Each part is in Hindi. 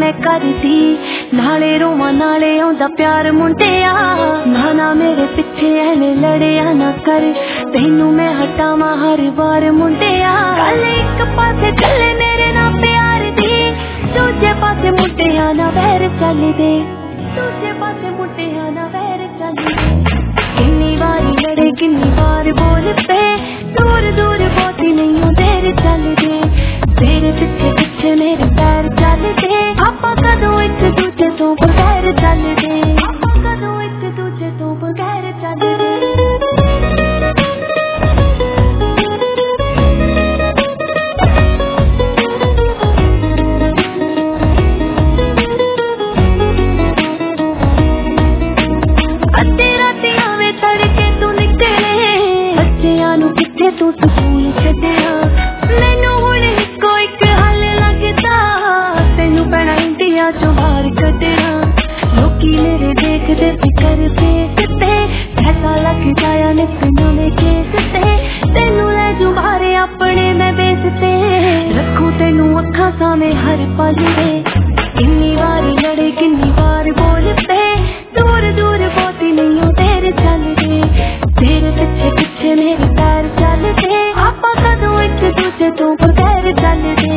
मैं करदी नाले रोवां नाले आउंदा प्यार मुंडिया ना मेरे पिछे ऐवें लड़िया ना कर तैनू मैं हटावां हर बार मुंडिया गल एक पासे चले मेरे ना प्यार दी दूजे पासे मुंडिया ना वैर चलदे दूजे पासे मुंडिया ना वैर चलदे किन्नी बारी लड़े किन्नी बार बोल पे दूर दूर बोती नहीं देर चलदे तेरे पिछे पिछे मेरे पैर चलदे आपा कदों एक दूजे तो बगैर चलदे आपा कदों एक दूजे तो बगैर चलदे तू स्कूल छड्डिया मैनू हुण इक्को इक हल लगदा तैनू पैना इंडिया चों बाहर कड्डना लोकी मेरे देखदे फिकर फेसते ऐसा लग जाया नित नवें केस ते तैनू लै जू बाहर अपने मैं बेसते रखूं तैनू अखां सामने हर पल दे किन्नी बारी लड़े किन्नी बार बोल पे दूर दूर बोती नहीं तेरे चलदे तेरे पिछे पिछे मेरे पैर चलदे आपा कदों एक दूजे तो बगैर चलदे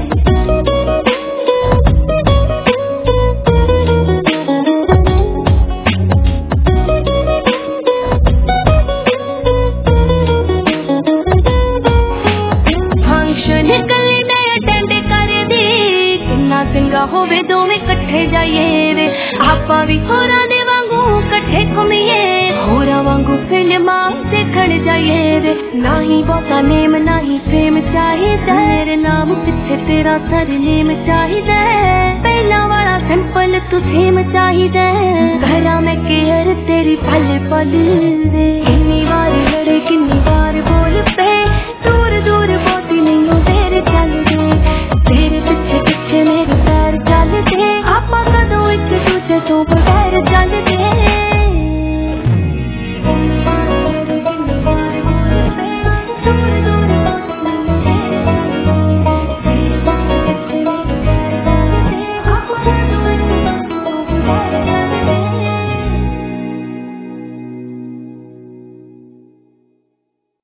फंक्शन गली मैं अटेंड करदी किन्ना चंगा होवे दोवें कट्ठे जाइए वे आपा भी होरां दे वांगू कट्ठे घुमीए होरां वांगू फिल्मां देखण जाइए वे ना ही बहुता नेम ना ही फेम चाहिदा मेरे नाम पिछे तेरा सरनेम चाहिदा पहला वाला सिंपल तू सेम चाहिदा करा मैं केयर तेरी पल पल दे किन्नी बार लड़े किन्नी बार बोल पे